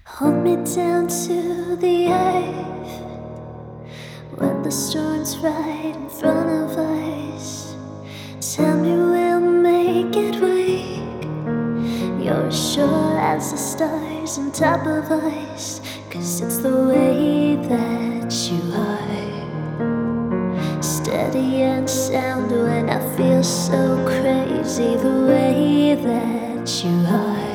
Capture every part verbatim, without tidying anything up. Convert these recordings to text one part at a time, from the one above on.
Hold me down to the earth when the storm's right in front of us. Tell me we'll make it work. You're as sure as the stars on top of us, 'cause it's the way that you are. Steady and sound when I feel so crazy, the way that you are.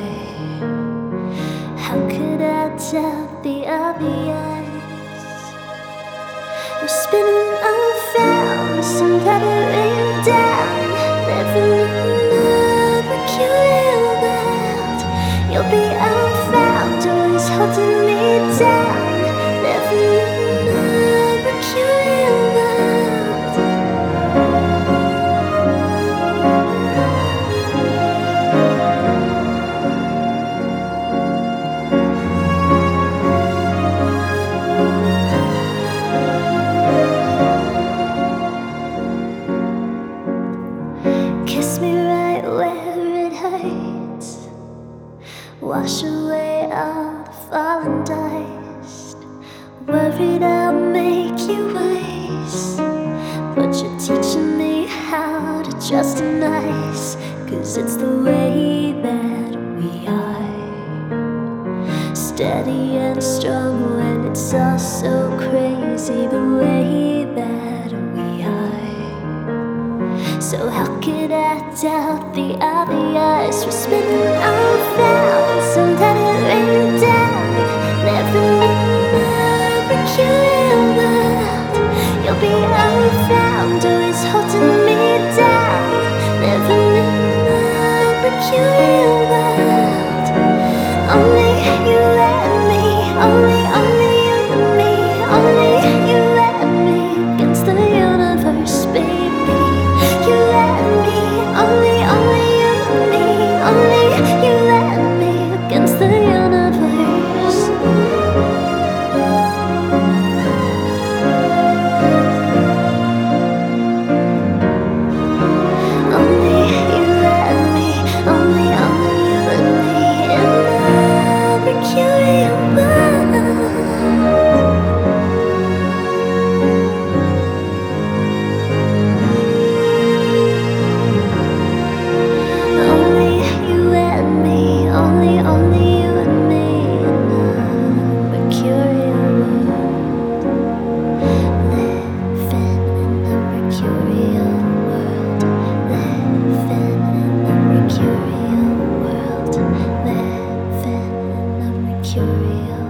How could I doubt the obvious? We're spinning around, stuttering down, living in a mercurial world. You'll be around, always holding me down, living in a mercurial world. Kiss me right where it hurts. Wash away all the fallen dust. Worried I'll make you worse, but you're teaching me how to trust and nice, 'cause it's the way that we are. Steady and strong when it's all so crazy, the way that we are. So how could I doubt the obvious? We're spinning around, so let it rain down, living in a mercurial world. You'll be around, always holding me down, living in a mercurial world. Only you and me, only, only you and me, only you and me against the universe, baby. You and me, only, only you and me, only you and me against the universe. Only you and me, only, only you and me in the mercurial world. Only you and me, only, only you and me in the mercurial world. Living in the mercurial world. Living in the mercurial world. Living in the mercurial